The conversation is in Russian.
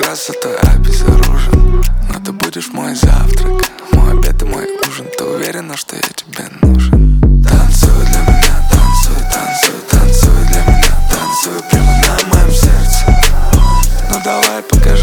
раз зато обезоружен. Но ты будешь мой завтрак, мой обед и мой ужин. Ты уверена, что я тебе нужен? Танцуй для меня, танцуй, танцуй, танцуй для меня. Танцуй прямо на моем сердце. Ну давай покажи